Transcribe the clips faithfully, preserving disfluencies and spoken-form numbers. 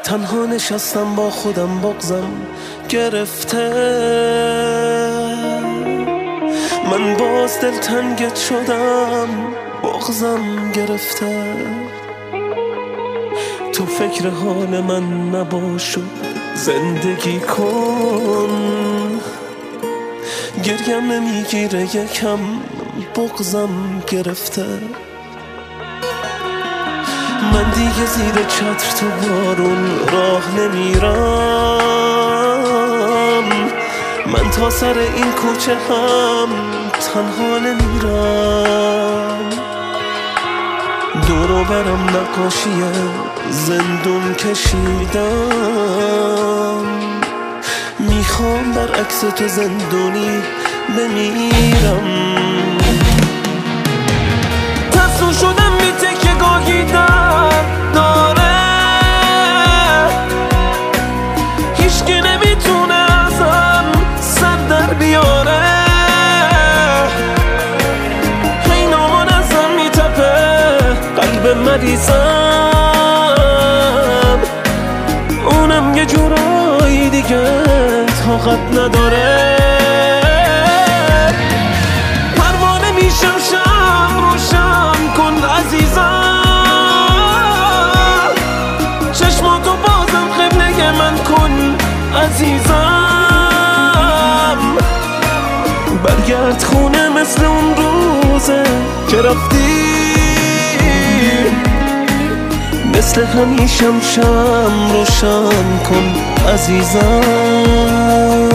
تنها نشستم با خودم بغضم گرفته، من باز دلتنگت شدم بغضم گرفته. تو فکر حال من نباش و زندگی کن، گریم نمیگیره یکم بغضم گرفته. من دیگه زیر چتر تو بارون راه نمیرم، من تا سر این کوچه هم تنها نمیرم. دورو برم نقاشی زندون کشیدم، میخوام برعکس تو زندونی بمیرم. تسلو شدم بی تکه گاهی در داره، هیچکی نمیتونه ازم سر در بیاره. هی نامان ازم میتپه قلب مریضم، اونم یه جورایی دیگه طاقت نداره. پروانه میشم شم روشن کن عزیزم، چشماتو بازم قبله من کن عزیزم. برگرد خونه مثل اون روزه که رفتی، مثل همیشم شم روشن کن عزیزم.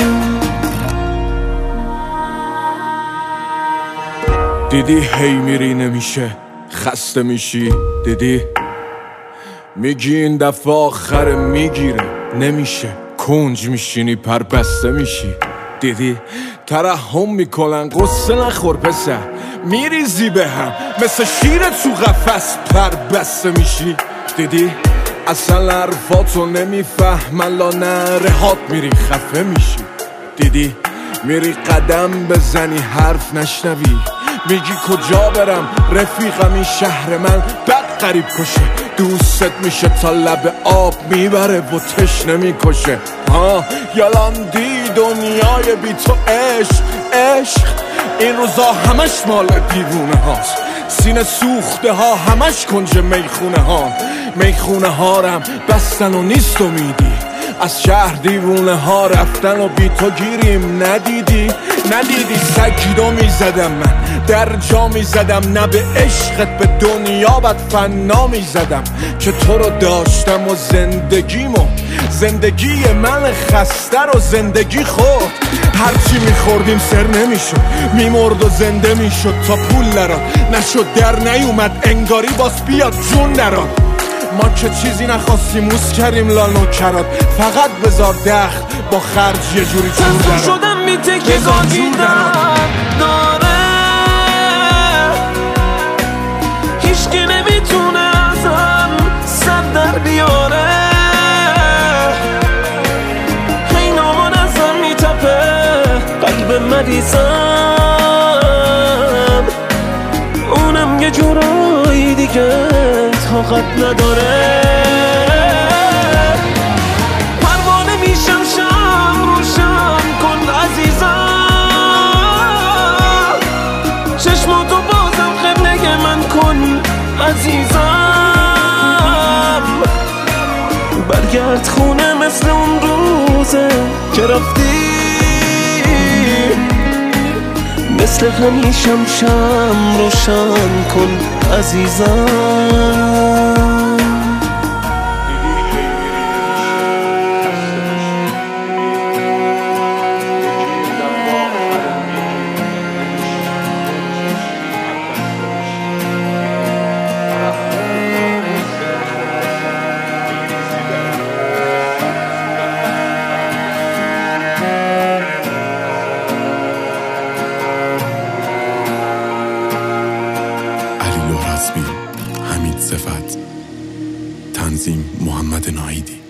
دیدی هی میری نمیشه خسته میشی، دیدی میگی این دفعه آخر میگیره نمیشه، کنج میشینی پر بسته میشی. دیدی ترحم میکنن قصه نخور پسر، میریزی به هم مثل شیر تو قفس پر بسته میشی. دیدی اصلا حرفاتو نمیفهمن لا نرهات میری خفه میشی. دیدی میری قدم بزنی حرف نشنوی، میگی کجا برم رفیقم این شهر من بد قریب کشه، دوست میشه تا لب آب میبره و تشنه میکشه. ها یالان دی دنیای بی تو عشق عشق، این روزا همش مال دیوونه هاست، سینه سوخته ها همش کنج میخونه ها. میخونه ها رم بستن و نیست و میدی، از شهر دیوونه ها رفتن و بی تو گیریم. ندیدی ندیدی سگیدو میزدم من در جا میزدم، نه به عشقت به دنیا بد فنا میزدم که تو رو داشتم و زندگیمو زندگی من خسته رو زندگی خورد. هرچی میخوردیم سر نمیشد، میمرد و زنده میشد تا پول نراد نشد در نیومد انگاری باز بیاد جون نراد. ما که چیزی نخواستیم موس کردیم لانو کرد، فقط بذار دخل با خرج یه جوری جور دراد. تسلو شدم بی تکه گاهی در داره، هیچکی نمیتونه ازم سر در بیاره. هی نامان ازم میتپه قلب مریضم، اونم یه جورایی دیگه طاقت نداره. پروانه میشم شم روشن کن عزیزم، چشماتو بازم قبله من کن عزیزم. برگرد خونه مثل اون روزه که رفتی، مثل همیشم شم روشن کن عزیزم. حمید صفت، تنظیم محمد ناهیدی.